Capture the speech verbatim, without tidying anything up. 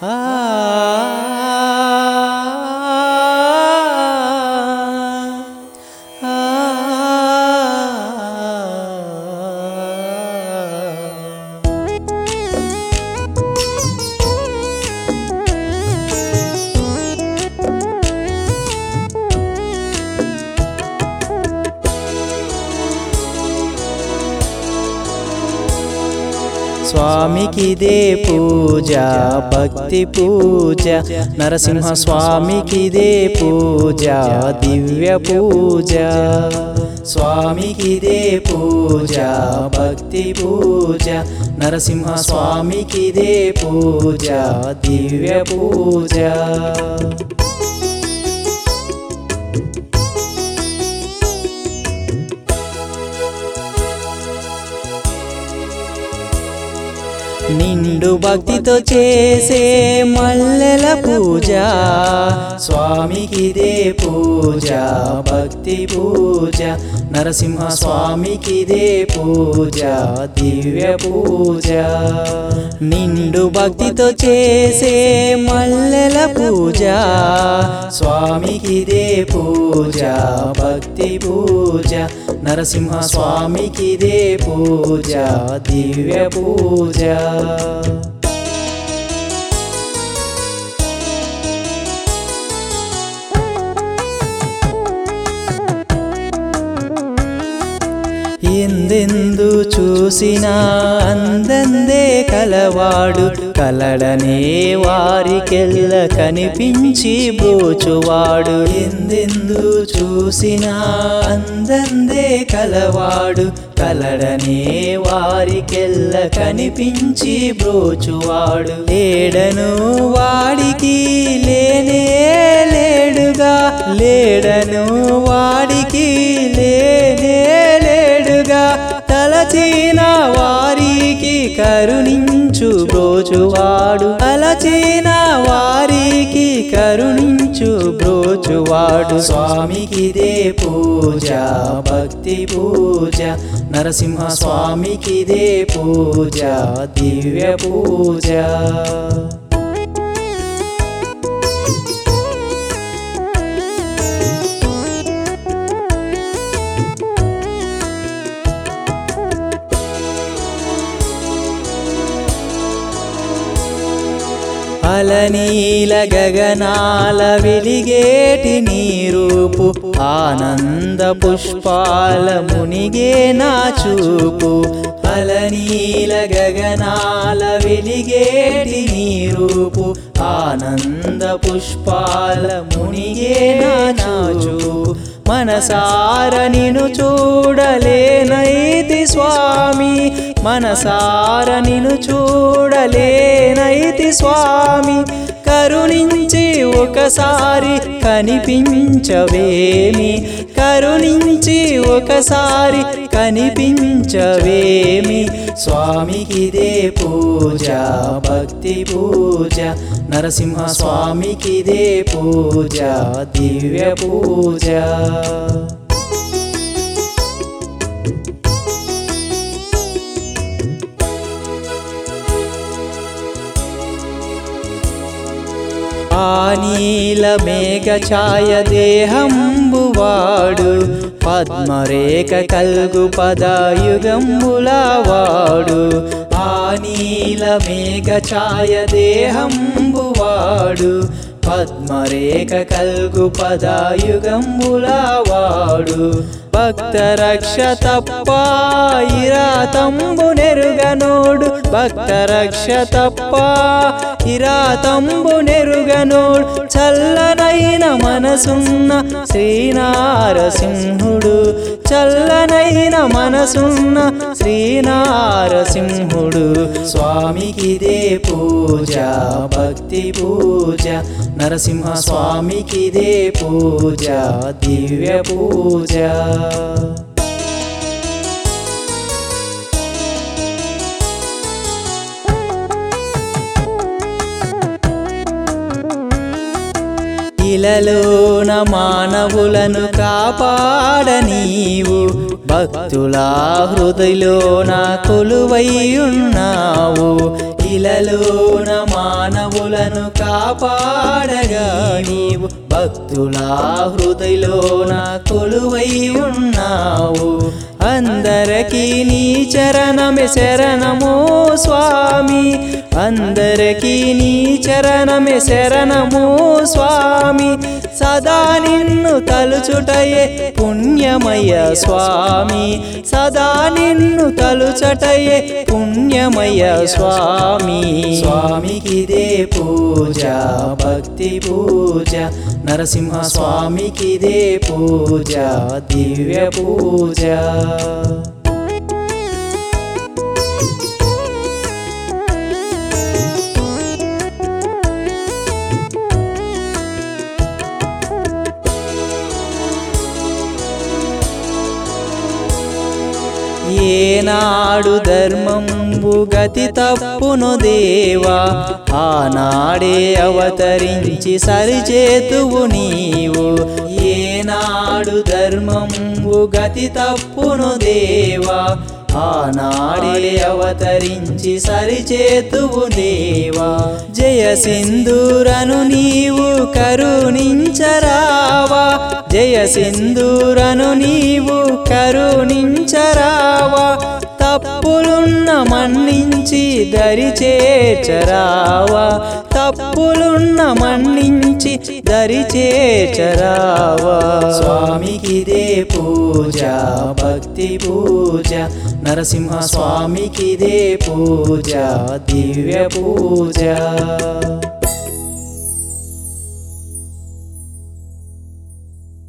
స్వామికిదే పూజ భక్తి పూజ నరసింహ స్వామికిదే పూజ దివ్య పూజ స్వామికిదే పూజ భక్తి పూజ నరసింహ స్వామికిదే పూజ దివ్య పూజ నిండు భక్తితో చేసే మల్లెల పూజ స్వామికిదే పూజ భక్తి పూజ నరసింహ స్వామికిదే పూజ దివ్య పూజ నిండు భక్తితో చేసే మల్లెల పూజ స్వామికిదే పూజ భక్తి పూజ నరసింహ స్వామికిదే పూజ దివ్య పూజ ఎందెందు చూసినా అందందే కలవాడు కలడనే వారికెల్ల కనిపించి బ్రోచువాడు ఎందెందు చూసినా అందందే కలవాడు కలడనే వారికెల్ల కనిపించి బ్రోచువాడు లేడను వాడికి లేనే లేడుగా లేడను వాడికి లేనే తలచిన వారికి కరుణించు బ్రోచువాడు తలచిన వారికి కరుణించు బ్రోచువాడు స్వామికిదే పూజ భక్తి పూజ నరసింహ స్వామికిదే పూజ దివ్య పూజ అలనీల గగనాల వెలిగేటి నీ రూపు ఆనంద పుష్పాల మునిగే నా చూపు అలనీల గగనాల వెలిగేటి నీ రూపు ఆనంద పుష్పాల మునిగే నా చూపు మనసార నిను చూడలేనైతి స్వామి మనసార నిను చూడలేనైతి స్వామి కరుణించి ఒకసారి కనిపించవేమి కరుణించి ఒకసారి కనిపించవేమి స్వామికిదే పూజ భక్తి పూజ నరసింహ స్వామికిదే పూజ దివ్య పూజ ఆనీల మేఘ ఛాయ దేహంబువాడు పద్మరేఖ కల్గు పదయుగంబులవాడు ఆనీల మేఘ ఛాయ దేహంబువాడు పద్మరేఖ కల్గు పదయుగంబులవాడు భక్త రక్ష తప్ప ఇరాతంబు నెరుగనోడు భక్త రక్ష తప్ప ఇరాతంబు నెరుగనోడు చల్లనైన మనసున్న శ్రీనారసింహుడు చల్లనైన మనసున్న శ్రీనారసింహుడు స్వామికిదే పూజ భక్తి పూజ నరసింహ స్వామికిదే పూజ దివ్య పూజ ఇలలోన మానవులను కాపాడ నీవు భక్తుల హృదయలోన కొలువై ఉన్నావు ఇలలోన మానవులను కాపాడగా నీవు భక్తుల హృదయలోన కొలువై ఉన్నావు అందరికీ నీ చరణమే శరణము స్వామి అందరికీ నీ చరణమే శరణము స్వామి సదా నిన్ను తలుచుటయే పుణ్యమయ స్వామి సదా నిన్ను తలుచటయే పుణ్యమయ స్వామి స్వామికిదే పూజ భక్తి పూజ నరసింహ స్వామికిదే పూజ దివ్య పూజ ఏనాడు ధర్మంబు గతి తప్పును దేవా ఆనాడే అవతరించి సరిచేతువు నీవు ఏనాడు ధర్మంబు గతి తప్పును దేవా ఆనాడే అవతరించి సరిచేతువు దేవా జయ సింధూరను నీవు కరుణించరావా జయ సింధూరను నీవు కరుణించరావా తప్పులున్న మన్నించి దరి చేర్చరావా తప్పులున్న మన్నించి దరి చేర్చరావా స్వామికిదే పూజ భక్తి పూజ నరసింహ స్వామికిదే పూజ దివ్య పూజ